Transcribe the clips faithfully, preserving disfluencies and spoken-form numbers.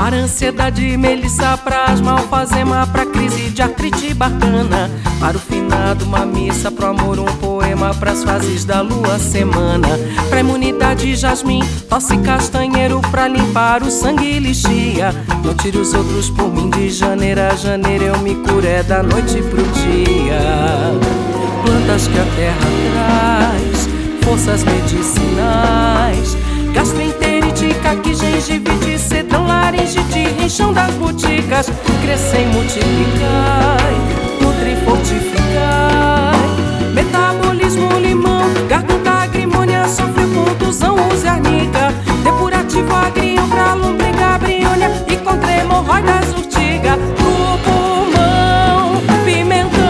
Para ansiedade, melissa, pra asma, alfazema, pra crise de artrite bacana. Para o finado, uma missa, pro amor, um poema, pras fases da lua semana. Pra imunidade, jasmim, tosse castanheiro, pra limpar o sangue e lixia. Não tire os outros por mim, de janeiro a janeiro eu me curo, é da noite pro dia. Plantas que a terra traz, forças medicinais, gastroenterite, caqui, gengivite, cedrão, laringite, rinchão das boticas. Crescem, multiplicai, nutri, fortificai. Metabolismo, limão, garganta, agrimônia, sofre contusão, use arnica. Depurativo, agrião, pra lombriga, briônia e contra hemorroidas, urtiga. No pulmão, pimentão,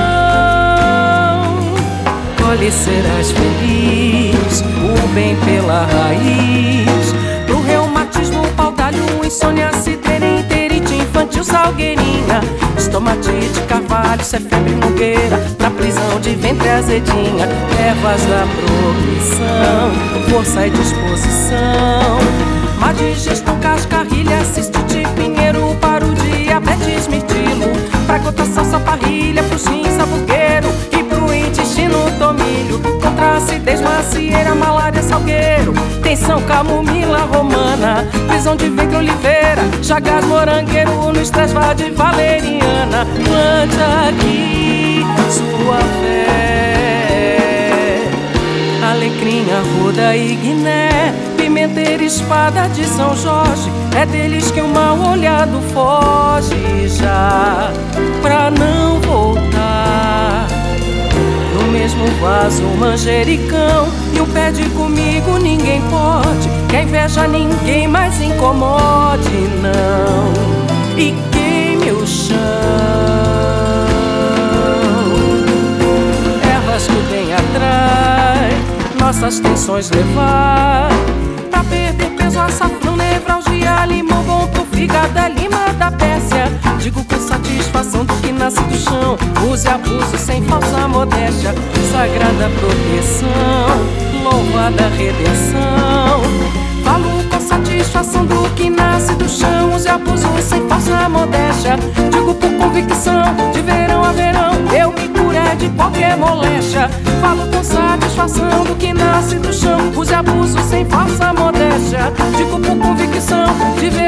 colhe, serás feliz, o bem pela raiz. Pro reumatismo, paudalho, insônia, cidreira, enterite infantil, salgueirinha. Estomatite, carvalho, cê febre, mugueira, pra prisão de ventre, azedinha. Ervas da progressão, força e disposição. Má digestão, cascarrilha, cistite, pinheiro, para o diabetes, mirtilo. Pra gota, salsa, parrilha, pro rim, sabugueiro e pro intestino, tomilho. Contra acidez, macieira, malária, salgueiro, tensão, camomila romana. Prisão de ventre, oliveira, chagas, morangueiro, no estresse, de valeriana. Plante aqui sua fé, alecrim, arruda e guiné, pimenteira, espada de São Jorge. É deles que o mal olhado foge já, pra não voltar. No mesmo vaso, manjericão, e o pede comigo ninguém pode, que a inveja ninguém mais incomode, não, e queime o chão. Ervas que o bem atrai, nossas tensões levar. Pra perder peso, açafrão, nevralgia, limão bom pro fígado, é lima da Pérsia. Digo com satisfação do que nasce do chão, use abuso sem falsa modéstia. Sagrada proteção, louvada redenção. Falo com satisfação do que nasce do chão, use abuso sem falsa modéstia. Digo por convicção, de verão a verão eu me curei de qualquer moléstia. Falo com satisfação do que nasce do chão, use abuso sem falsa modéstia. Digo por convicção, de verão